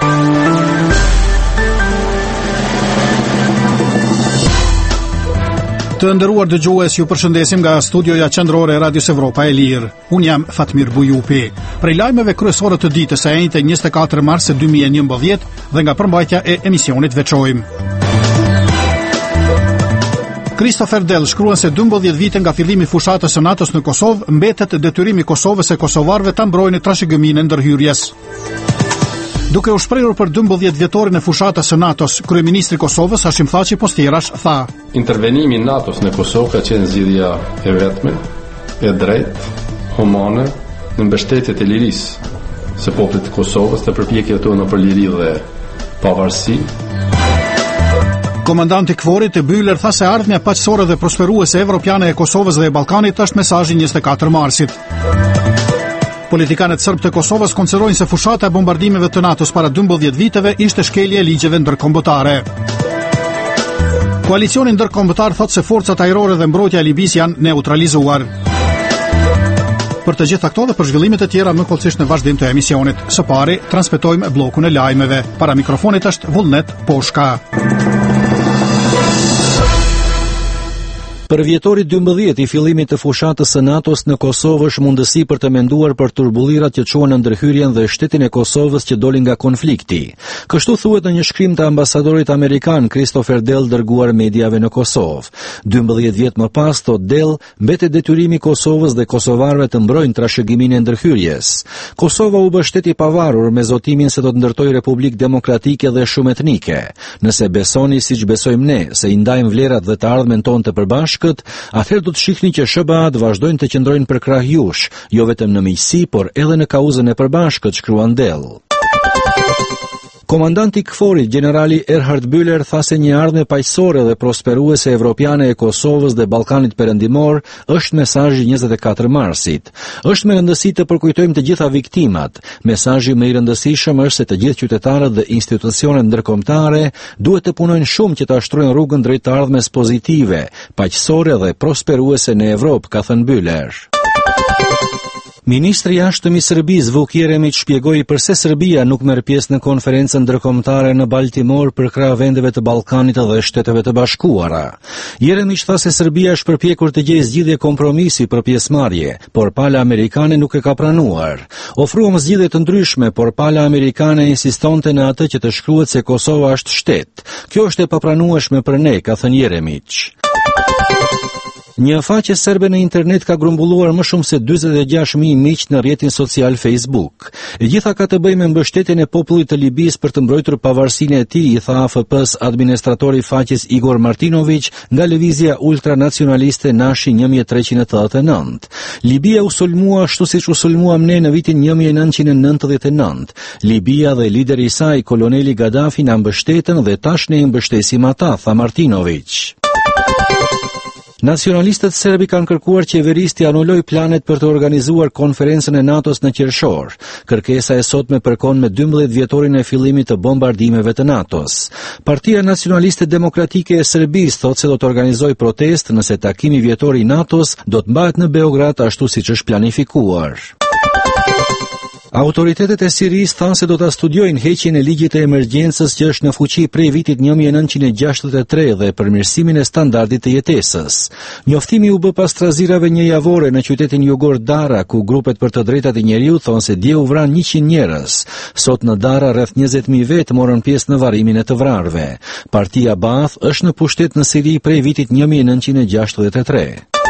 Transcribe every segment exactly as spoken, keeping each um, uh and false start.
Të nderuar dëgjues, ju përshëndesim nga studioja qendrore e Radios Evropa e Lirë. Unë jam Fatmir Bujupi. Prej lajmeve kryesore të ditës së enjte njëzet e katër mars dy mijë e njëmbëdhjetë dhe nga përmbajtja e emisionit veçojmë. Christopher Dell shkruan se dymbëdhjetë vite nga fillimi i fushatës së NATO-s në Kosovë, mbetet detyrimi i Kosovës e kosovarëve ta mbrojnë trashëgiminë e ndërhyrjes. Duke u shprehur për dymbëdhjetë vjetorin e fushatës së NATO-s, kryeministri i Kosovës Hashim Thaçi Postierash tha: Intervenimi i NATO-s në Kosovë ka qenë zgjidhja e vetme, e drejtë, humane, në mbështetje të lirisë së popullit të Kosovës të përpjekjes tona për liri dhe pavarësi. Komandanti Kforit e Bühler tha se ardhmja paqësore dhe prosperuese evropiane e Kosovës dhe e Ballkanit është mesazhi njëzet e katër marsit. Politikanët serb të Kosovës konsiderojnë se fushata e bombardimeve të NATO-s para dymbëdhjetë viteve ishte shkelje e ligjeve ndërkombëtare. Koalicioni ndërkombëtar thotë se forcat ajrore dhe mbrojtja e Libisë janë neutralizuar. Për të gjitha këto dhe për zhvillimet e tjera më kollësisht në vazhdim të emisionit. Së pari, transmetojmë bllokun e lajmeve. Para mikrofonit është Vullnet Poshka. Për vjetorit dymbëdhjetë i fillimit të fushatës së NATO-s në Kosovë është mundësi për të menduar për turbullirat që çuan në ndërhyrjen dhe shtetin e Kosovës që doli nga konflikti. Kështu thuhet në një shkrim të ambasadorit amerikan Christopher Dell dërguar mediave në Kosovë. dymbëdhjetë vjet më pas, thot Dell, mbetet detyrimi i Kosovës dhe kosovarëve të mbrojnë trashëgiminë e ndërhyrjes. Kosova u bë shtet i pavarur me zotimin se do të ndërtojë republikë demokratike dhe shumë etnike. Nëse besoni siç besojmë ne se i ndajmë vlerat dhe të ardhmen tonë të përbashkët, atëherë do të shihni që S B A-t vazhdojnë të qëndrojnë për krah jush, jo vetëm në miqësi, por edhe në kauzën e përbashkët, shkruan Dell. Komandanti i Kforit, generali Erhard Bühler, tha se një ardhmje paqësore dhe prosperuese evropiane e Kosovës dhe Ballkanit Perëndimor është mesazhi njëzet e katër marsit. Është me rëndësi të përkujtojmë të gjitha viktimat. Mesazhi më i rëndësishëm është se të gjithë qytetarët dhe institucionet ndërkombëtare duhet të punojnë shumë që ta shtrojnë rrugën drejt të ardhmes pozitive, paqësore dhe prosperuese në Evropë, ka thënë Bühler. Ministri i jashtëm i Serbisë Vuk Jeremić shpjegoi pse Serbia nuk merr pjesë në konferencën ndërkombëtare në Baltimore për krah vendeve të Ballkanit dhe Shteteve të Bashkuara. Jeremić tha se Serbia është përpjekur të gjejë zgjidhje kompromisi për pjesëmarrje, por pala amerikane nuk e ka pranuar. Ofruam zgjidhje të ndryshme, por pala amerikane insistonte në atë që të shkruhet se Kosova është shtet. Kjo është e papranueshme për ne, ka thënë Jeremić. Një faqe serbe në internet ka grumbulluar më shumë se dyzet e gjashtë mijë miq në rrjetin social Facebook. E gjitha ka të bëjë me mbështetjen e popullit të Libisë për të mbrojtur pavarësinë e tij, i tha A F P-s administratori i faqes Igor Martinović nga lëvizja ultranacionaliste Nashi një mijë e treqind e tetëdhjetë e nëntë. Libia u sulmua ashtu siç u sulmuam ne në vitin një mijë e nëntëqind e nëntëdhjetë e nëntë. Libia dhe lideri i saj, koloneli Gaddafi, na mbështetën dhe tash ne i mbështesim ata, tha Martinović. Nacionalistët serbi kanë kërkuar qeverisë të anuloj planet për të organizuar konferencën e NATO-s në qershor. Kërkesa e sotme përkon me dymbëdhjetë vjetorin e fillimit të bombardimeve të NATO-s. Partia Nacionaliste Demokratike e Serbisë thotë se do të organizojë protestë nëse takimi vjetor i NATO-s do të mbahet në Beograd ashtu siç është planifikuar. Autoritetet e Sirisë thanë se do ta studiojnë heqjen e ligjit të emergjencës që është në fuqi prej vitit një mijë e nëntëqind e gjashtëdhjetë e tre dhe përmirësimin e standardit të jetesës. Njoftimi u bë pas trazirave një javore në qytetin jugor Dara, ku grupet për të drejtat e njeriut thonë se dje u vran njëqind njerëz. Sot në Dara rreth njëzet mijë vetë morën pjesë në varrimin e të vrarëve. Partia Baath është në pushtet në Siri prej vitit një mijë e nëntëqind e gjashtëdhjetë e tre.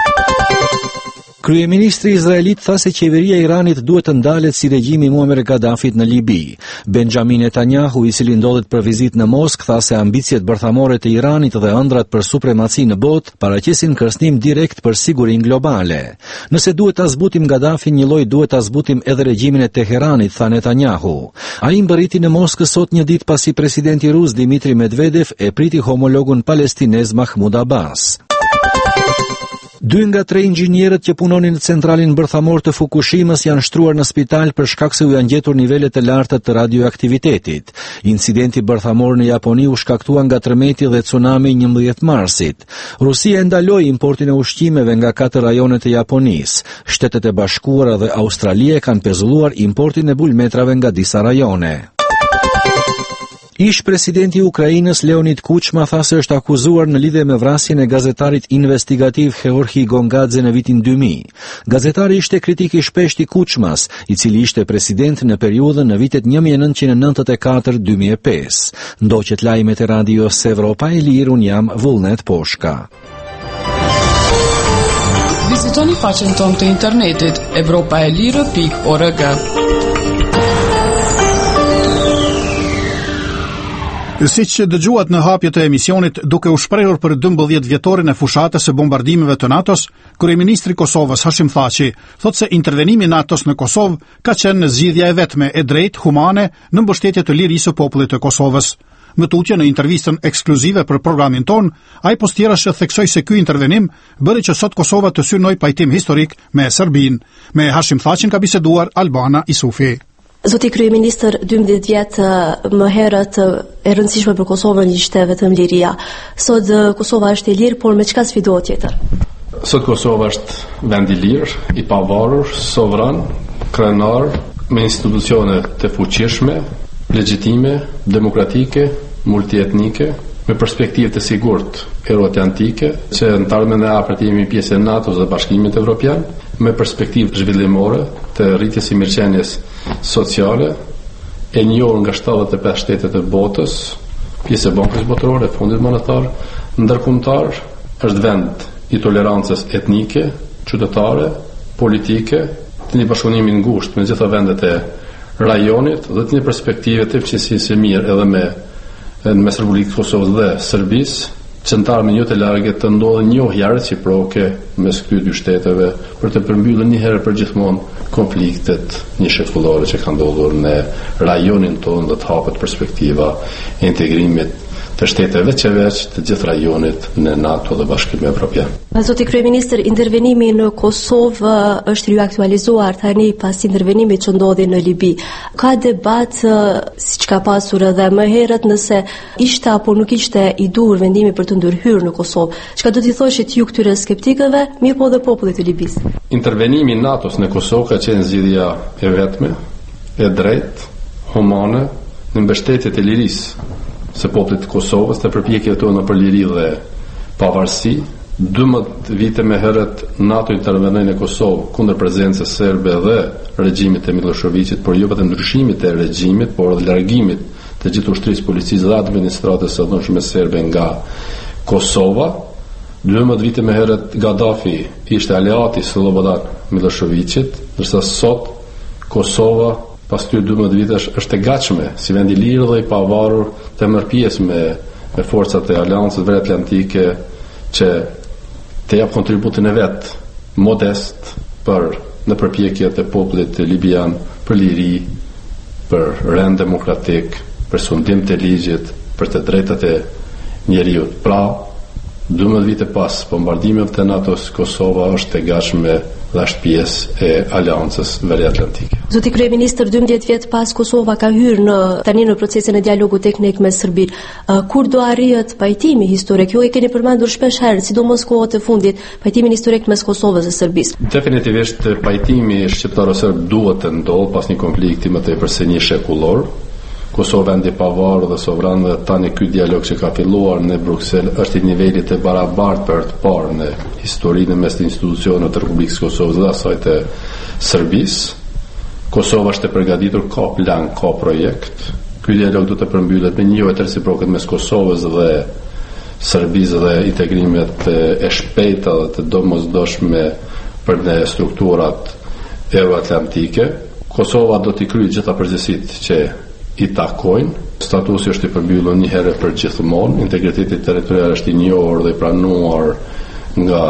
Kryeministri izraelit tha se qeveria e Iranit duhet të ndalet si regjimi i Muammar Gaddafit në Libi. Benjamin Netanyahu, i cili ndodhet për vizitë në Moskë, tha se ambicjet bërthamore të Iranit dhe ëndrat për supremaci në botë paraqesin kërcënim direkt për sigurinë globale. Nëse duhet ta zbutim Gaddafin, një lloj duhet ta zbutim edhe regjimin e Teheranit, tha Netanyahu. Ai mbërriti në Moskë sot një ditë pasi presidenti rus Dmitri Medvedev e priti homologun palestinez Mahmoud Abbas. Dy nga tre inxhinierët që punonin në centralin bërthamor të Fukushimës janë shtruar në spital për shkak se u janë gjetur nivelet të larta të radioaktivitetit. Incidenti bërthamor në Japoni u shkaktua nga tërmeti dhe tsunami njëmbëdhjetë marsit. Rusia e ndaloi importin e ushqimeve nga katër rajone të Japonisë. Shtetet e Bashkuara dhe Australia kanë pezulluar importin e bulmetrave nga disa rajone. Ish presidenti i Ukrainës Leonid Kuchma tha se është akuzuar në lidhje me vrasjen e gazetarit investigativ Georgi Gongadze në vitin dy mijë. Gazetari ishte kritik i shpeshtë i Kuchmas, i cili ishte president në periudhën në vitet një mijë e nëntëqind e nëntëdhjetë e katër deri në dy mijë e pesë. Ndoqet lajmet e radios Evropa e Lirë, un jam Vullnet Poshka. Vizitoni faqen tonë të internetit evropa e lirë pikë org. Siç dëgjuat në hapjet e emisionit, duke u shprehur për dymbëdhjetë vjetorin e fushatës së bombardimeve të NATO-s, kryeministri i Kosovës Hashim Thaçi thotë se intervenimi i NATO-s në Kosovë ka qenë zgjidhja e vetme e drejtë humane në mbështetje të lirisë së popullit të Kosovës. Më tutje në intervistën ekskluzive për programin ton, ai postirash theksoi se ky intervenim bëri që sot Kosova të synojë pajtim historik me Serbinë. Me Hashim Thaçin ka biseduar Albana Isufi. Zoti kryeministër, dymbëdhjetë vjet më herët e rëndësishme për Kosovën ishte vetëm liria. Sot Kosova është e lirë, por me çka sfidohet tjetër? Sot Kosova është vend i lirë, i pavarur, sovran, krenar, me institucione të fuqishme, legjitime, demokratike, multietnike, me perspektivë të sigurt euroatlantike, që në të ardhmen e afërt jemi pjesë e NATO-s dhe Bashkimit Evropian, me perspektivë zhvillimore të rritjes së mirëqenies sociale, e njohur nga shtatëdhjetë e pesë shtetet e botës, pjesë e Bankës Botërore, Fondit Monetar Ndërkombëtar, është vend i tolerancës etnike, qytetare, politike, të një bashkëpunimi ngushtë me gjitha vendet e rajonit dhe të një perspektive të fqinësisë së mirë edhe me në mes Republikës Kosovës dhe Serbisë, që në tarme një të largët të ndodhe njohja reciproke mes këtyre dy shteteve për të përmbyllur një herë për gjithmonë konfliktet një shekullore që kanë ndodhur në rajonin tonë dhe të hapet perspektiva e integrimit të shteteve që veç të gjithë rajonit në NATO dhe Bashkimin Evropian. Zoti kryeministër, intervenimi në Kosovë është riaktualizuar tani pas intervenimit që ndodhi në Libi. Ka debat siç ka pasur edhe më herët nëse ishte apo nuk ishte i duhur vendimi për të ndërhyrë në Kosovë. Çka do t'i thoshit ju këtyre skeptikëve, mirë po dhe popullit të Libis? Intervenimi i NATO-s në Kosovë ka qenë zgjidhja e vetme, e drejtë, humane, në mbështetje të lirisë së popullit të Kosovës, të përpjekjet tona për liri dhe pavarësi. dymbëdhjetë vite më herët NATO intervenoi në Kosovë kundër prezencës serbe dhe regjimit të Miloševićit, por jo vetëm ndryshimit të regjimit, por edhe largimit të gjithë ushtrisë, policisë dhe administratës së dhunshme serbe nga Kosova. dymbëdhjetë vite më herët Gaddafi ishte aleati i Slobodan Miloševićit, ndërsa sot Kosova pas këtyre dymbëdhjetë vitesh është e gatshme si vend i lirë dhe i pavarur të marrë pjesë me, me forcat e Aleancës Veriatlantike që të jap kontributin e vet modest për në përpjekjet e popullit libian për liri, për rend demokratik, për sundim të ligjit, për të drejtat e njeriut. Pra, dymbëdhjetë vite pas bombardimeve të NATO-s, Kosova është e gatshme dhe është pjesë e Aleancës Veriatlantike. Zoti kryeministër, dymbëdhjetë vjet pas Kosova ka hyrë në tani në procesin e dialogut teknik me Serbinë. Uh, kur do arrihet pajtimi historik? Ju e keni përmendur shpesh herë, sidomos kohët e fundit, pajtimin historik mes Kosovës dhe Serbisë. Definitivisht pajtimi shqiptaro-serb duhet të ndodhë pas një konflikti më tepër se një shekullor. Kosova vendi i pavarur dhe sovran dhe tani ky dialog që ka filluar në Bruksel është i nivelit të barabartë për të parë në historinë mes të institucioneve të Republikës Kosovës dhe asaj të Serbisë. Kosova është e përgatitur, ka plan, ka projekt. Ky dialog do të përmbyllet me një njohje reciproke mes Kosovës dhe Serbisë dhe integrimet e shpejta dhe të domosdoshme për në strukturat euroatlantike. Kosova do t'i kryejë gjitha përgjegjësitë që i takojnë. Statusi është i përmbyllur një herë për gjithmonë. Integriteti territorial është i njohur dhe i pranuar nga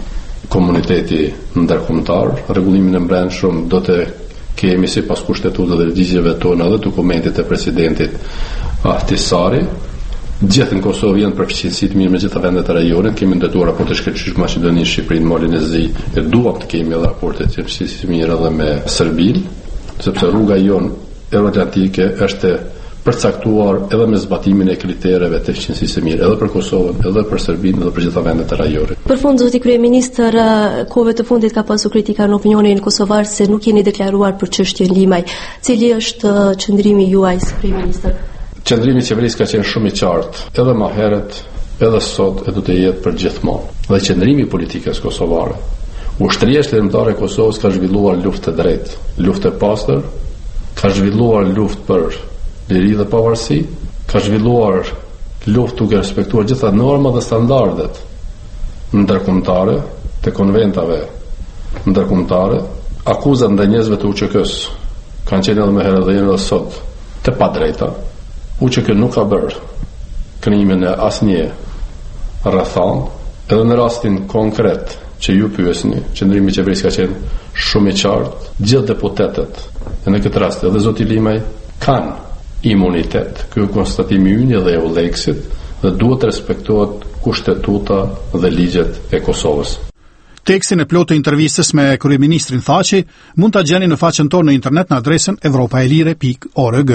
komuniteti ndërkombëtar. Rregullimin e brendshëm do të kemi sipas kushtetutës dhe ligjeve tona dhe dokumentit të presidentit Ahtisari. Gjithë në Kosovë janë përfaqësi të mirë me gjitha vendet e rajonit. Kemi ndërtuar raporte shkëlqysh Maqedoni, Shqipërinë, Malin e Zi, e duam të kemi edhe raporte të përfaqësisë të mira edhe me Serbinë, sepse rruga jonë euroatlantike është përcaktuar edhe me zbatimin e kritereve të fuqisë së mirë, edhe për Kosovën, edhe për Serbinë, edhe për gjitha vendet e rajonit. Për fund, zoti kryeministër, kohëve të fundit ka pasur kritika në opinionin kosovar se nuk jeni deklaruar për çështjen Limaj. Cili është qëndrimi juaj si kryeministër? Qëndrimi i qeverisë ka qenë shumë i qartë, edhe më herët, edhe sot, e do të jetë për gjithmonë. Dhe qëndrimi i politikës kosovare. Ushtria shëndetare e Kosovës ka zhvilluar luftë të drejtë, luftë e pastër, ka zhvilluar luftë për liri dhe pavarësi, ka zhvilluar luftë duke respektuar gjitha norma dhe standardet ndërkombëtare të konventave ndërkombëtare. Akuzat ndaj njerëzve të U Q K-s kanë qenë edhe më herët dhe janë edhe sot të padrejta. U Q K nuk ka bërë krimin e asnjë rrethon, edhe në rastin konkret që ju pyesni, qëndrimi i qeverisë ka qenë shumë i qartë. Gjithë deputetët, e në këtë rast edhe zoti Limaj, kanë imunitet. Ky është konstatimi ynë dhe e Euleksit dhe duhet respektohet kushtetuta dhe ligjet e Kosovës. Tekstin e plotë të intervistës me kryeministrin Thaçi mund ta gjeni në faqen tonë në internet në adresën evropaelire pikë org.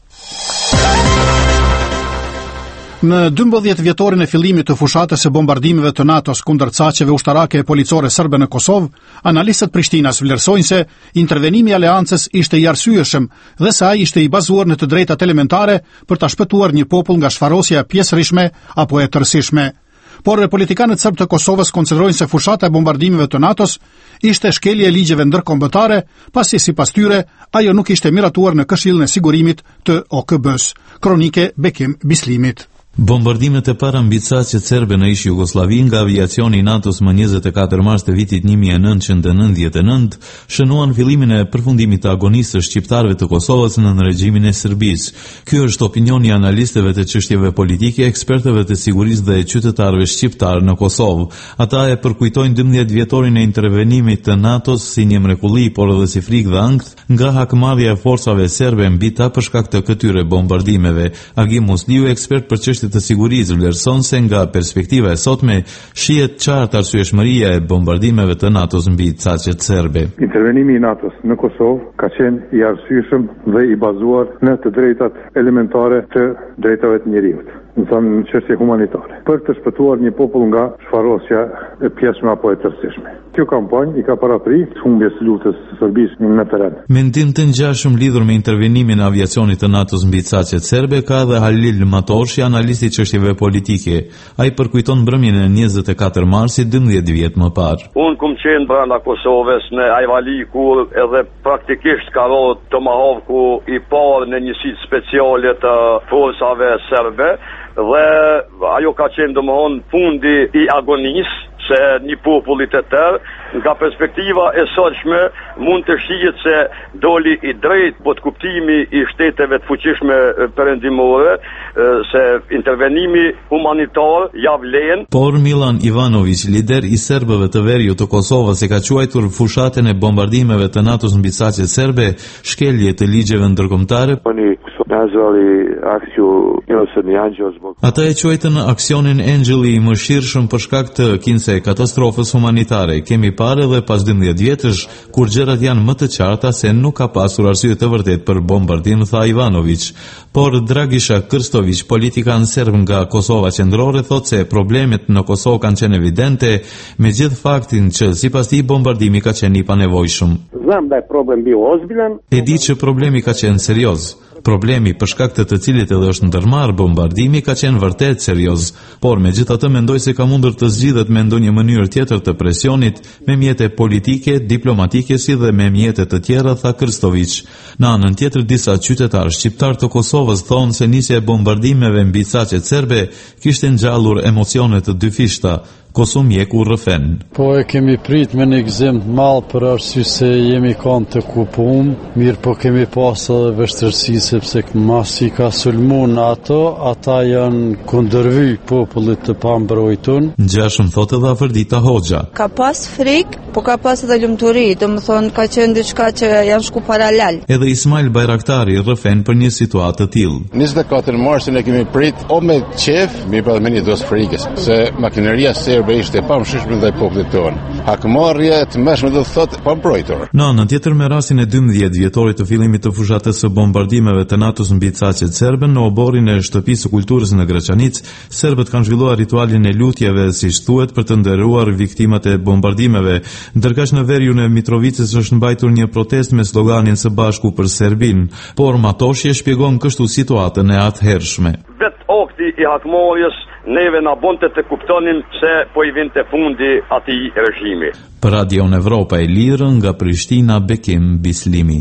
Në dymbëdhjetë vjetorin e fillimit të fushatës së bombardimeve të NATO-s kundër caqeve ushtarake e policore serbe në Kosovë, analistët Prishtinas vlerësojnë se intervenimi i aleancës ishte i arsyeshëm dhe se ai ishte i bazuar në të drejtat elementare për ta shpëtuar një popull nga shfarosja pjesërishme apo e tërësishme. Por politikanët serb të Kosovës konsiderojnë se fushata e bombardimeve të NATO-s ishte shkelje e ligjeve ndërkombëtare, pasi sipas tyre ajo nuk ishte miratuar në Këshillin e Sigurimit të O K B-s. Kronike Bekim Bislimit. Bombardimet e para mbi caqet serbe në ish Jugosllavi nga aviacioni i NATO-s më njëzet e katër mars të vitit një mijë e nëntëqind e nëntëdhjetë e nëntë shënuan fillimin e përfundimit të agonistës shqiptarëve të Kosovës në regjimin e Serbisë. Ky është opinioni i analistëve të çështjeve politike, ekspertëve të sigurisë dhe qytetarëve shqiptar në Kosovë. Ata e përkujtojnë dymbëdhjetë vjetorin e intervenimit të NATO-s si një mrekulli, por edhe si frikë dhe ankth nga hakmarrja e forcave serbe mbi ta për shkak të këtyre bombardimeve. Agim Musliu, ekspert për çështje të sigurisë, vlerëson se nga perspektiva e sotme shihet qartë arsyeshmëria e bombardimeve të NATO-s mbi caqet serbe. Intervenimi i NATO-s në Kosovë ka qenë i arsyeshëm dhe i bazuar në të drejtat elementare të drejtave të njerëzit, në thënë në çështje humanitare, për të shpëtuar një popull nga shfarosja e pjesme apo e tërësishme. Kjo kampanjë i ka paraprit humbjes së luftës së Serbisë në teren. Mendim të ngjashëm lidhur me intervenimin e aviacionit të NATO-s mbi caqet serbe ka dhe Halil Matorshi, analisti i çështjeve politike. Ai përkujton mbrëmjen e njëzet e katër marsit dymbëdhjetë vjet më parë. Unë kum qenë brenda Kosovës në Ajvali, kur edhe praktikisht ka rrodh Tomahawku i parë në njësitë speciale të forcave serbe, dhe ajo ka qenë domthon fundi i agonisë se një populli të tërë. Nga perspektiva e sotshme mund të shihet se doli i drejt bot kuptimi i shteteve të fuqishme perëndimore se intervenimi humanitar ja vlen. Por Milan Ivanović, lider i serbëve të veriut të Kosovës, e ka quajtur fushatën e bombardimeve të NATO-s mbi caqet serbe shkelje të ligjeve ndërkombëtare. Ata e quajtën aksionin Angjeli i mëshirshëm për shkak të kinse katastrofës humanitare. Kemi parë edhe pas dymbëdhjetë vjetësh, kur gjërat janë më të qarta se nuk ka pasur arsye të vërtet për bombardim, tha Ivanović. Por Dragisha Krstović, politikan serb nga Kosova qendrore, thot se problemet në Kosovë kanë qenë evidente, me gjithë faktin që sipas tij bombardimi ka qenë i panevojshëm. E di që problemi ka qenë serioz. Problemi për shkak të të cilit edhe është ndërmarrë bombardimi ka qenë vërtet serioz, por megjithatë mendoj se ka mundur të zgjidhet me ndonjë mënyrë tjetër të presionit, me mjete politike, diplomatike si dhe me mjete të tjera, tha Krstović. Në anën tjetër, disa qytetarë shqiptar të Kosovës thonë se nisja e bombardimeve mbi caqet serbe kishte ngjallur emocione të dyfishta. Kosum Jeku rrëfen. Po e kemi prit me një gëzim të madh për arsye se jemi kanë të kupum, mirë po kemi pas edhe vështirësi sepse masi ka sulmu në ato, ata janë kundërvy popullit të pambrojtun. Ngjashëm thotë edhe Afërdita Hoxha. Ka pas frik, po ka pas edhe lumturi, domethënë ka qenë diçka që janë shku paralel. Edhe Ismail Bajraktari rrëfen për një situatë të tillë. njëzet e katër marsin e kemi prit o me qef, mirë po edhe me një dos frikës, se makineria serbe shërbejisht e pamshirshme ndaj popullit tonë. Hakmarrja e tmerrshme do të thotë pa mbrojtur. Në anën tjetër, me rastin e dymbëdhjetë vjetorit të fillimit të fushatës së bombardimeve të NATO-s mbi Caqet serbe në oborrin e shtëpisë së kulturës në Graçanic, serbët kanë zhvilluar ritualin e lutjeve, siç thuhet, për të nderuar viktimat e bombardimeve, ndërkaq në veriun e Mitrovicës është mbajtur një protestë me sloganin Së bashku për Serbinë, por Matoshi e shpjegon kështu situatën e atëhershme. Vet akti i hakmarrjes neve na bonte të kuptonim se po i vinte fundi atij regjimi. Për Radion Evropa e Lirë nga Prishtina, Bekim Bislimi.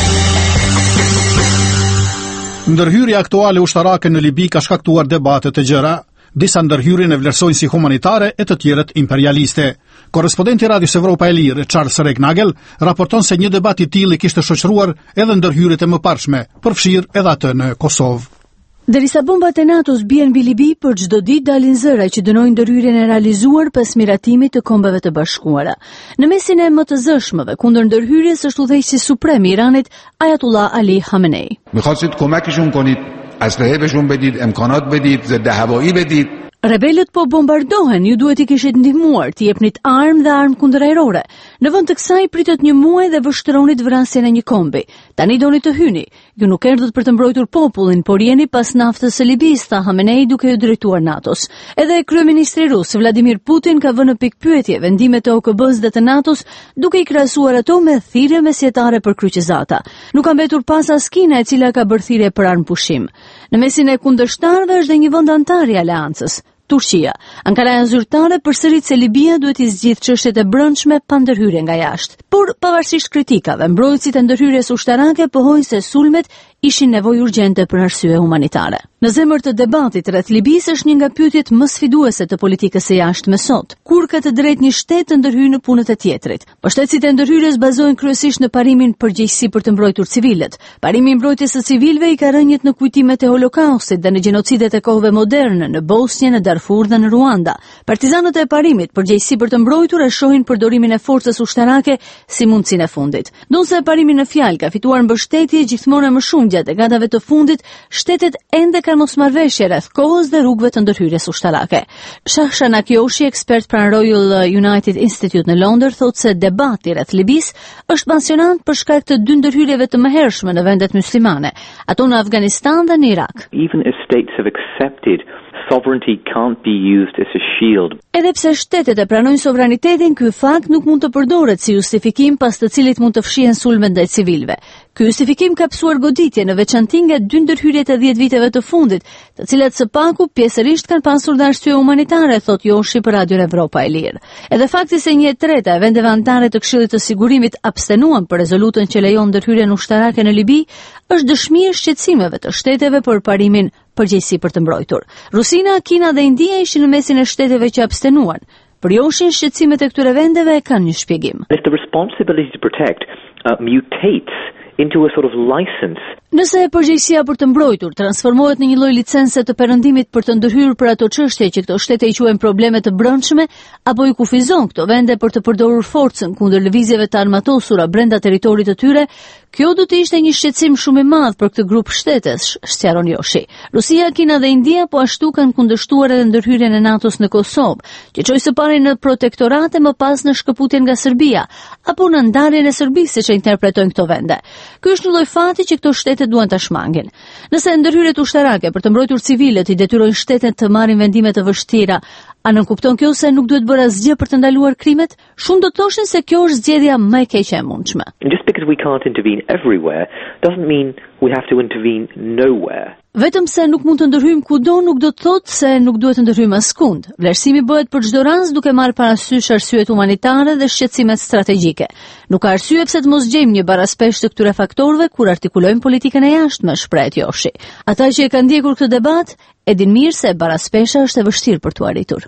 Ndërhyrja aktuale ushtarake në Libi ka shkaktuar debate të gjëra. Disa ndërhyrjen e vlerësojnë si humanitare e të tjerët imperialiste. Korrespondenti Radios Evropa e Lirë, Charles Regnagel, raporton se një debat i tillë kishte shoqëruar edhe ndërhyrjet e mëparshme, përfshirë edhe atë në Kosovë. Derisa bombat e NATO-s bien mbi Libi, për çdo ditë dalin zëra që dënojnë ndërhyrjen e realizuar pas miratimit të Kombeve të Bashkuara. Në mesin e më të zëshmëve kundër ndërhyrjes është udhëheqësi suprem i Iranit, Ayatollah Ali Khamenei. می‌خواستید کمکشون کنید، اسلحه بهشون بدید، امکانات بدید، ضد هوایی بدید. Rebelët po bombardohen, ju duhet i kishit ndihmuar, t'i jepnit armë dhe armë kundërajrore. Në vend të kësaj pritet një muaj dhe vështronit vrasjen e një kombi. Tani doni të hyni. Ju nuk erdhët për të mbrojtur popullin, por jeni pas naftës së Libis, tha Khamenei duke ju drejtuar NATO-s. Edhe kryeministri rus Vladimir Putin ka vënë në pikë pyetje vendimet e O K B-s dhe të NATO-s, duke i krahasuar ato me thirrje mesjetare për kryqëzata. Nuk ka mbetur pas askina e cila ka bërë thirrje për armë pushim. Në mesin e kundërshtarëve është dhe një vend antar i aleancës, Turqia. Ankara janë zyrtare përsërit se Libia duhet i zgjidhë çështjet e brendshme pa ndërhyrje nga jashtë. Por pavarësisht kritikave, mbrojtësit e ndërhyrjes ushtarake pohojnë se sulmet ishin nevojë urgjente për arsye humanitare. Në zemër të debatit rreth Libisë është një nga pyetjet më sfiduese të politikës së jashtme sot. Kur ka të drejtë një shtet të ndërhyjë në punët e tjetrit? Mbështetësit e ndërhyrjes bazohen kryesisht në parimin përgjegjësi për të mbrojtur civilët. Parimi i mbrojtjes së civilëve i ka rënjet në kujtimet e Holokaustit dhe në gjenocidet e kohëve moderne në Bosnjë, në Darfur dhe në Ruanda. Partizanët e parimit përgjegjësi për të mbrojtur e shohin përdorimin e forcës ushtarake si mundësinë e fundit. Ndonse parimi në fjalë ka fituar mbështetje gjithmonë më shumë gjatë dekadave të fundit, shtetet ende kanë mosmarrveshje rreth kohës dhe rrugëve të ndërhyrjes ushtarake. Shahshan Akioshi, ekspert pranë Royal United Institute në Londër, thotë se debati rreth Libis është pasionant për shkak të dy ndërhyrjeve të mëhershme në vendet muslimane, ato në Afganistan dhe në Irak. Even if states have accepted sovereignty can't be used as a shield. Edhe pse shtetet e pranojnë sovranitetin, ky fakt nuk mund të përdoret si justifikim pas të cilit mund të fshihen sulme ndaj civilëve. Ky justifikim ka psuar goditje në veçanti nga dy ndërhyrjet e dhjetë viteve të fundit, të cilat së paku pjesërisht kanë pasur dhe arsye humanitare, thot Joshi për Radio Evropa e Lirë. Edhe fakti se një e treta e vendeve anëtare të Këshillit të Sigurimit abstenuan për rezolutën që lejon ndërhyrjen ushtarake në Libi, është dëshmi e shqetësimeve të shteteve për parimin përgjegjësi për të mbrojtur. Rusina, Kina dhe India ishin në mesin e shteteve që abstenuan. Për Joshin, shqetësimet e këtyre vendeve kanë një shpjegim. If the responsibility to protect uh, mutates into a sort of license. Nëse përgjegjësia për të mbrojtur transformohet në një lloj licence të perëndimit për të ndërhyrë për ato çështje që këto shtete i quajnë probleme të brendshme, apo i kufizon këto vende për të përdorur forcën kundër lëvizjeve të armatosura brenda territorit të tyre, kjo do të ishte një shqetësim shumë i madh për këtë grup shtetesh, sqaron Joshi. Rusia, Kina dhe India po ashtu kanë kundërshtuar edhe ndërhyrjen e NATO-s në Kosovë, që çoi së pari në protektorate, më pas në shkëputjen nga Serbia, apo në ndarjen e Serbisë, siç e interpretojnë këto vende. Ky është një lloj fati që këto shtete duan ta shmangin. Nëse ndërhyrjet ushtarake për të mbrojtur civilët i detyrojnë shtetet të marrin vendime të vështira, a nuk kupton kjo se nuk duhet bërë asgjë për të ndaluar krimet? Shumë do të thoshin se kjo është zgjedhja më e keqe e mundshme. Just because we can't intervene everywhere doesn't mean we have to intervene nowhere. Vetëm se nuk mund të ndërhyjmë kudo nuk do të thotë se nuk duhet të ndërhyjmë askund. Vlerësimi bëhet për çdo rast duke marrë parasysh arsyet humanitare dhe shqetësimet strategjike. Nuk ka arsye pse të mos gjejmë një baraspesh të këtyre faktorëve kur artikulojmë politikën e jashtme, shpreh Joshi. Ata që e kanë ndjekur këtë debat e din mirë se baraspesha është e vështirë për t'u arritur.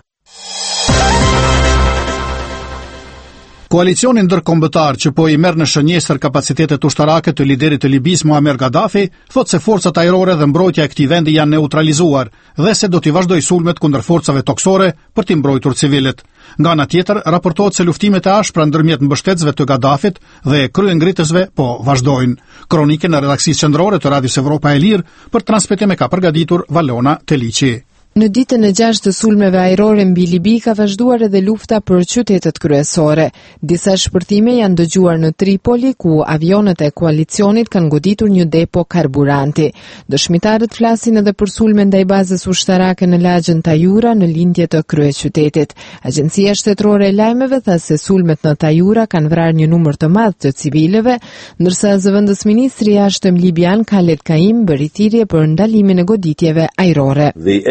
Koalicioni ndërkombëtar që po i merr në shënjestër kapacitetet ushtarake të liderit të Libis Muammar Gaddafi, thot se forcat ajrore dhe mbrojtja e këtij vendi janë neutralizuar dhe se do t'i vazhdoj sulmet kundër forcave toksore për t'i mbrojtur civilët. Nga ana tjetër, raportohet se luftimet e ashpra ndërmjet mbështetësve të Gaddafit dhe kryengritësve po vazhdojnë. Kronikën në redaksisë qendrore të Radios Evropa e Lirë për transmetim e ka përgatitur Valona Teliçi. Në ditën e gjashtë të sulmeve ajrore mbi Libi ka vazhduar edhe lufta për qytetet kryesore. Disa shpërthime janë dëgjuar në Tripoli, ku avionet e koalicionit kanë goditur një depo karburanti. Dëshmitarët flasin edhe për sulme ndaj bazës ushtarake në lagjën Tajura në lindje të kryeqytetit. Agjencia shtetërore e lajmeve tha se sulmet në Tajura kanë vrarë një numër të madh të civilëve, ndërsa zëvendës ministri i jashtëm libian Khaled Kaim bëri thirrje për ndalimin e goditjeve ajrore.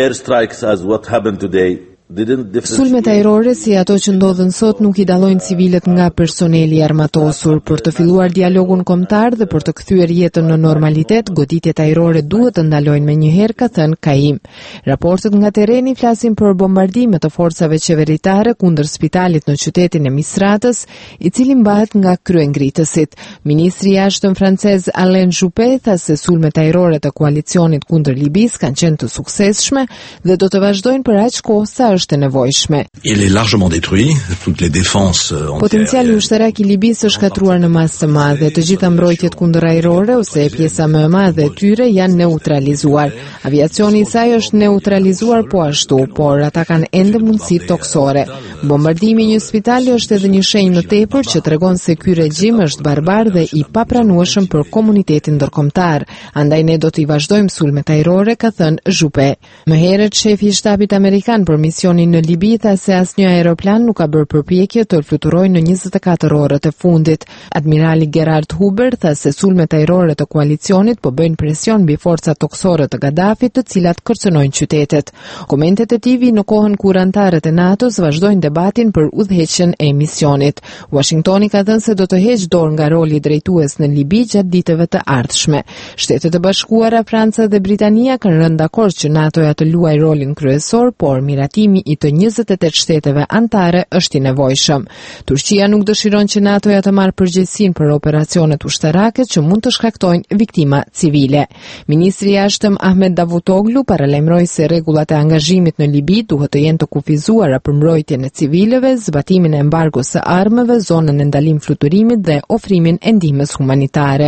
As what happened today Sulmet ajrore si ato që ndodhen sot nuk i dallojnë civilët nga personeli armatosur. Për të filluar dialogun kombëtar dhe për të kthyer jetën në normalitet, goditjet ajrore duhet të ndalojnë menjëherë, ka thënë Kaim. Raportet nga terreni flasin për bombardime të forcave qeveritare kundër spitalit në qytetin e Misratës, i cili mbahet nga kryengritësit. Ministri i jashtëm francez Alain Juppé tha se sulmet ajrore të koalicionit kundër Libis kanë qenë të suksesshme dhe do të vazhdojnë për aq kohë sa është e nevojshme. Il est largement détruit, toutes les défenses. Potenciali ushtarak i Libisë është shkatruar në masë të madhe. Të gjitha mbrojtjet kundër ajrore ose pjesa më e madhe e tyre janë neutralizuar. Aviacioni i saj është neutralizuar po ashtu, por ata kanë ende mundësi toksore. Bombardimi i një spitali është edhe një shenjë më tepër që tregon se ky regjim është barbar dhe i papranueshëm për komunitetin ndërkombëtar. Andaj ne do të vazhdojmë sulmet ajrore, ka thënë Juppé. Më herët shefi i shtabit amerikan për misionin në Libi tha se asnjë aeroplan nuk ka bërë përpjekje të fluturojë në njëzet e katër orët e fundit. Admirali Gerard Huber tha se sulmet ajrore të koalicionit po bëjnë presion mbi forcat toksore të Gaddafit, të cilat kërcënojnë qytetet. Komentet e tij në kohën kur anëtarët e NATO-s vazhdojnë debatin për udhëheqjen e misionit. Washingtoni ka thënë se do të heqë dorë nga roli drejtues në Libi gjatë ditëve të ardhshme. Shtetet e Bashkuara, Franca dhe Britania kanë rënë dakord që NATO-ja të luajë rolin kryesor, por miratimi i të njëzet e tetë shteteve anëtare është i nevojshëm. Turqia nuk dëshiron që NATO-ja të marrë përgjegjësinë për operacionet ushtarake që mund të shkaktojnë viktima civile. Ministri i jashtëm Ahmet Davutoglu paralajmëroi se rregullat e angazhimit në Libi duhet të jenë të kufizuara për mbrojtjen e civilëve, zbatimin e embargos së armëve, zonën e ndalim fluturimit dhe ofrimin e ndihmës humanitare.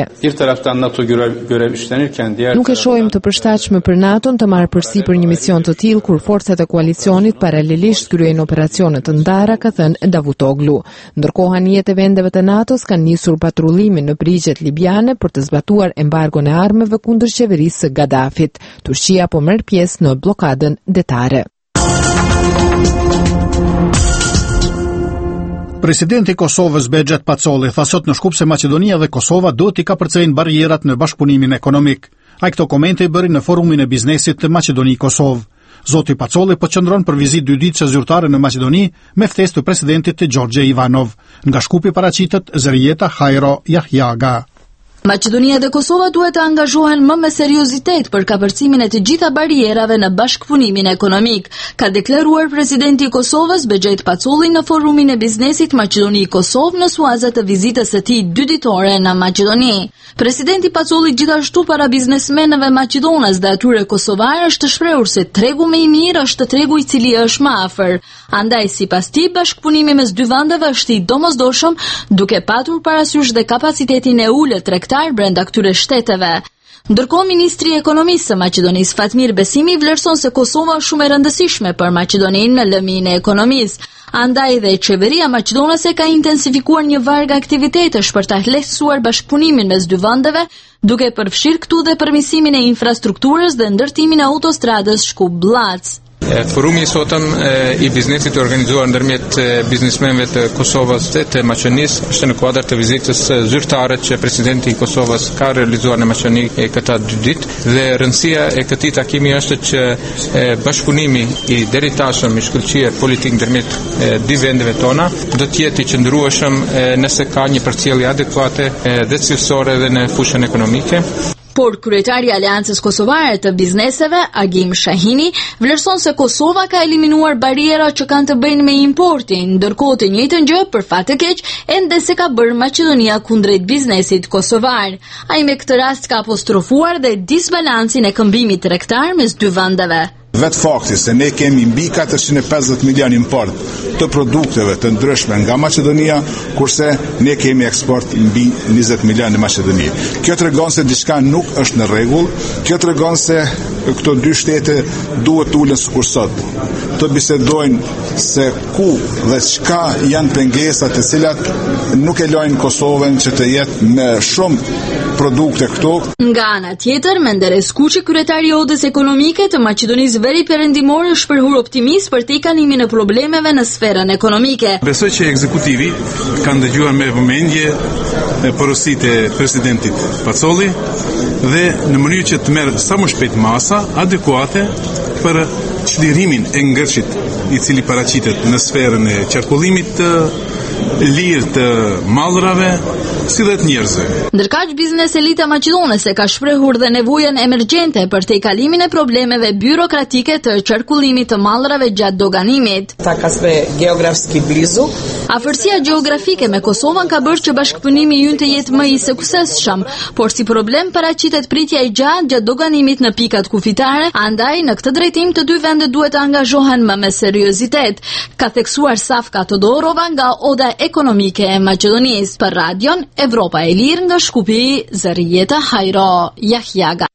Nuk e shohim të përshtatshme për NATO-n të marrë përsipër një mision të tillë kur forcat e koalicionit paralelisht kryejnë operacione të ndara, ka thënë Davutoglu. Ndërkohë anijet e vendeve të NATO-s kanë nisur patrullimin në brigjet libiane për të zbatuar embargon e armëve kundër qeverisë së Gaddafit. Turqia po merr pjesë në bllokadën detare. Presidenti i Kosovës Bexhet Pacolli tha sot në Shkup se Maqedonia dhe Kosova duhet i kapërcejnë barrierat në bashkëpunimin ekonomik. Ai këto komente i bëri në forumin e biznesit të Maqedoni-Kosovë. Zoti Pacolli po qëndron për vizitë dyditëse zyrtare në Maqedoni me ftesë të presidentit të Gjorgje Ivanov. Nga Shkupi paraqitet Zerieta Hajro Jahjaga. Maqedonia dhe Kosova duhet të angazhohen më me seriozitet për kapërcimin e të gjitha barierave në bashkëpunimin ekonomik, ka deklaruar presidenti i Kosovës Bexhet Pacolli në forumin e biznesit Maqedoni-Kosovë në suazë të vizitës së tij dyditore në Maqedoni. Presidenti Pacolli gjithashtu para biznesmenëve maqedonës dhe atyre kosovarë është të shprehur se tregu më i mirë është tregu i cili është më afër. Andaj sipas tij bashkëpunimi mes dy vendeve është i domosdoshëm, duke patur parasysh dhe kapacitetin e ulët tregtar brenda këtyre shteteve. Ndërkohë, ministri i ekonomisë së Maqedonisë Fatmir Besimi vlerëson se Kosova është shumë e rëndësishme për Maqedoninë në lëmin e ekonomisë. Andaj dhe qeveria maqedonase ka intensifikuar një varg aktivitetesh për ta lehtësuar bashkëpunimin mes dy vendeve, duke përfshirë këtu dhe përmirësimin e infrastrukturës dhe ndërtimin e autostradës Shkup-Blac. Forumi i sotëm i biznesit të organizuar ndërmjet biznesmenëve të Kosovës dhe të Maqedonisë është në kuadër të vizitës zyrtare që presidenti i Kosovës ka realizuar në Maqedoni këta dy ditë, dhe rëndësia e këtij takimi është që bashkëpunimi i deritashëm i shkëlqyer politik ndërmjet dy vendeve tona do të jetë i qëndrueshëm nëse ka një përcjellje adekuate dhe cilësore edhe në fushën ekonomike. Por kryetari i Aleancës Kosovare të Bizneseve, Agim Shahini, vlerëson se Kosova ka eliminuar bariera që kanë të bëjnë me importin, ndërkohë të njëjtën gjë për fat të keq ende se ka bërë Maqedonia kundrejt biznesit kosovar. Ai me këtë rast ka apostrofuar dhe disbalancin e këmbimit tregtar mes dy vendeve. Vetë fakti se ne kemi mbi katërqind e pesëdhjetë milion import të produkteve të ndryshme nga Maqedonia, kurse ne kemi eksport mbi njëzet milion në Maqedoni. Kjo tregon se diçka nuk është në rregull, kjo tregon se këto dy shtete duhet ulen sikur sot. Të bisedojnë se ku dhe çka janë pengesat e cilat nuk e lojnë Kosovën që të jetë me shumë produkte këtu. Nga ana tjetër, Menderes Kuçi, kryetari i Odës Ekonomike të Maqedonisë Veriperëndimore, është shprehur optimist për të kalimin e problemeve në sferën ekonomike. Besoj që ekzekutivi ka ndëgjuar me vëmendje porositë e presidentit Pacolli dhe në mënyrë që të merr sa më shpejt masa adekuate për çlirimin e ngërshit i cili paraqitet në sferën e qarkullimit të lirë të mallrave si dhe të njerëzve. Ndërkaq biznes elita maqedonese ka shprehur dhe nevojën emergjente për të kalimin e problemeve byrokratike të qarkullimit të mallrave gjatë doganimit. Taka sme geografski blizu. Afërsia gjeografike me Kosovën ka bërë që bashkëpunimi ynë të jetë më i suksesshëm, por si problem paraqitet pritja e gjatë gjatë doganimit në pikat kufitare, andaj në këtë drejtim të dy vendet duhet të angazhohen më me seriozitet, ka theksuar Safka Todorova nga Oda Ekonomike e Maqedonisë. Për radion Evropa e Lirë nga Shkupi, Zërijeta Hajro Jahjaga.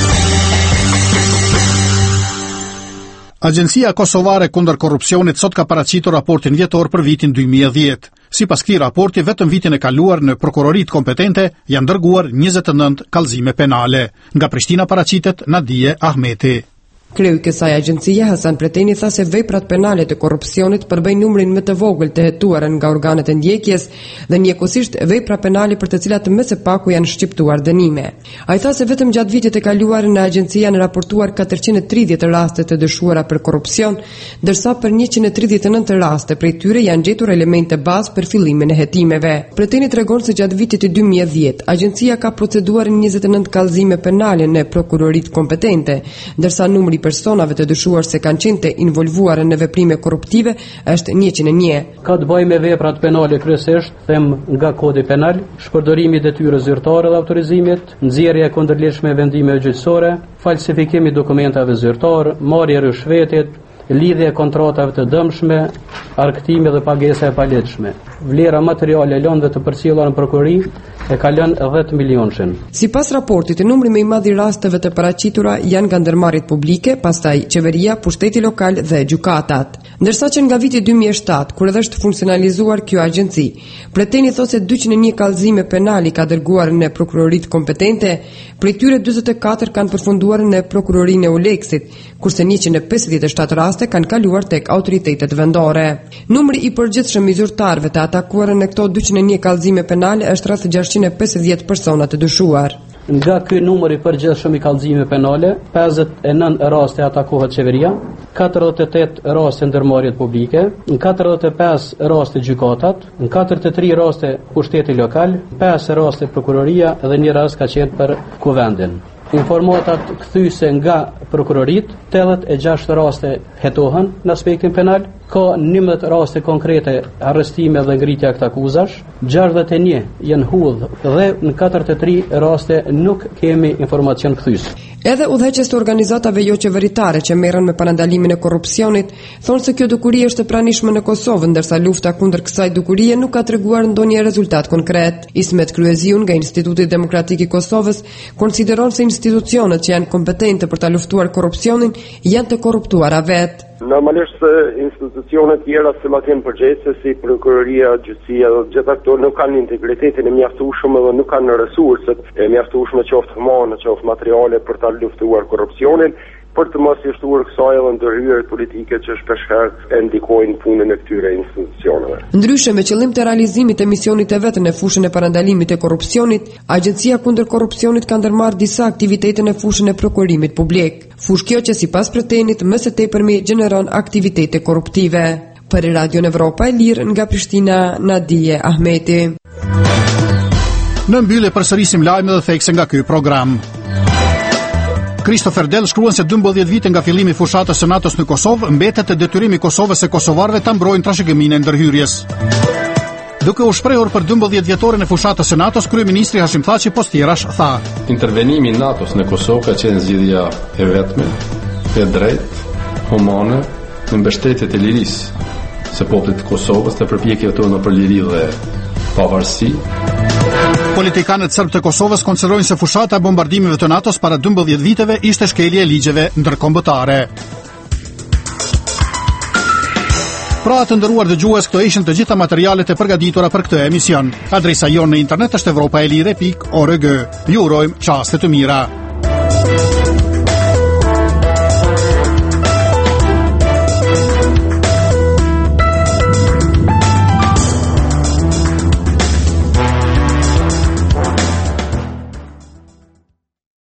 Agjencia Kosovare kundër korrupsionit sot ka paraqitur raportin vjetor për vitin dy mijë e dhjetë. Sipas këtij raporti, vetëm vitin e kaluar në prokuroritë kompetente janë dërguar njëzet e nëntë kallëzime penale. Nga Prishtina paraqitet Nadije Ahmeti. Kreu i kësaj agjencie, Hasan Preteni, tha se veprat penale të korrupsionit përbëjnë numrin më të vogël të hetuar nga organet e ndjekjes dhe njëkohësisht vepra penale për të cilat më së paku janë shqiptuar dënime. Ai tha se vetëm gjatë vitit të kaluar në agjencia janë raportuar katërqind e tridhjetë raste të dëshuara për korrupsion, ndërsa për njëqind e tridhjetë e nëntë raste prej tyre janë gjetur elemente bazë për fillimin e hetimeve. Preteni tregon se gjatë vitit të dy mijë e dhjetë agjencia ka proceduar njëzet e nëntë kallëzime penale në prokuroritë kompetente, ndërsa numri personave të dyshuar se kanë qenë të involvuar në veprime korruptive është njëqind e një. Ka të bëjë me veprat penale kryesisht, them nga kodi penal, shpërdorimi i detyrës zyrtare dhe autorizimit, nxjerrja e kundërligjshme e vendimeve gjyqësore, falsifikimi i dokumentave zyrtare, marrja e rishvetit, lidhje e kontratave të dëmshme, argëtimi dhe pagesa e palegjshme. Vlera materiale e lëndëve të përcjellura në prokurori e ka lënë dhjetë milionë. Sipas raportit, numri më i madh i rasteve të paraqitura janë nga ndërmarrjet publike, pastaj qeveria, pushteti lokal dhe gjykatat. Ndërsa që nga viti dy mijë e shtatë, kur edhe është funksionalizuar kjo agjenci, Preteni thotë se dyqind e një kallëzime penali ka dërguar në prokuroritë kompetente, prej tyre dyzet e katër kanë përfunduar në prokurorinë e Uleksit, kurse njëqind e pesëdhjetë e shtatë raste kanë kaluar tek autoritetet vendore. Numri i përgjithshëm i zyrtarëve të atakuar në këto dyqind e një kallëzime penale është rreth gjashtëqind e pesëdhjetë persona të dyshuar. Nga ky numër i përgjithshëm i kallëzimeve penale, pesëdhjetë e nëntë raste atakohet qeveria, katërdhjetë e tetë raste ndërmarrjet publike, në katërdhjetë e pesë raste gjykatat, në katërdhjetë e tre raste pushteti lokal, pesë raste prokuroria dhe një rast ka qenë për kuvendin. Informatat kthyese nga prokurorit, tetëdhjetë e gjashtë raste hetohen në aspektin penal, ka njëmbëdhjetë raste konkrete arrestime dhe ngritja këtë akuzash, gjashtëdhjetë e një janë hudhë dhe në katërdhjetë e tre raste nuk kemi informacion kthyes. Edhe udhëheqës të organizatave jo qeveritare që merren me parandalimin e korrupsionit thonë se kjo dukuri është e pranishme në Kosovë, ndërsa lufta kundër kësaj dukurie nuk ka treguar ndonjë rezultat konkret. Ismet Kryeziun nga Instituti Demokratik i Kosovës konsideron se institucionet që janë kompetente për ta luftuar korrupsionin janë të korruptuara vetë. Normalisht institucionet tjera se ma kenë përgjegjëse si prokuroria, gjyqësia dhe gjitha këto nuk kanë integritetin e mjaftueshëm dhe nuk kanë resurset e mjaftueshme qoftë humane, qoftë materiale për ta luftuar korrupsionin, për të mos i shtuar kësaj edhe ndërhyrjet politike që shpeshherë e ndikojnë punën e këtyre institucioneve. Ndryshe, me qëllim të realizimit të misionit e vet në fushën e parandalimit të korrupsionit, Agjencia kundër korrupsionit ka ndërmarrë disa aktivitete në fushën e prokurimit publik. Fushë kjo që sipas Pretenit më së tepërmi gjeneron aktivitete korruptive. Për Radio Evropa e Lirë nga Prishtina, Nadije Ahmeti. Në mbyllje përsërisim lajme dhe thekse nga ky program. Christopher Dell shkruan se dymbëdhjetë vite nga fillimi i fushatës së NATO-s në Kosovë, mbetet detyrimi i Kosovës e kosovarëve ta mbrojnë trashëgiminë e ndërhyrjes. Duke u shprehur për dymbëdhjetë vjetoren e fushatës së NATO-s, kryeministri Hashim Thaçi Postirash tha: Intervenimi i NATO-s në Kosovë ka qenë zgjidhja e vetme, e drejtë, humane, në mbështetje të lirisë së popullit të Kosovës, të përpjekjeve tona për liri dhe pavarësi. Politikanët serb të Kosovës konsiderojnë se fushata e bombardimeve të NATO-s para dymbëdhjetë viteve ishte shkelje e ligjeve ndërkombëtare. Pra të ndëruar dëgjues, këto ishin të gjitha materialet e përgatitura për këtë emision. Adresa jonë në internet është evropaelire pikë org. Ju urojmë qaste të mira.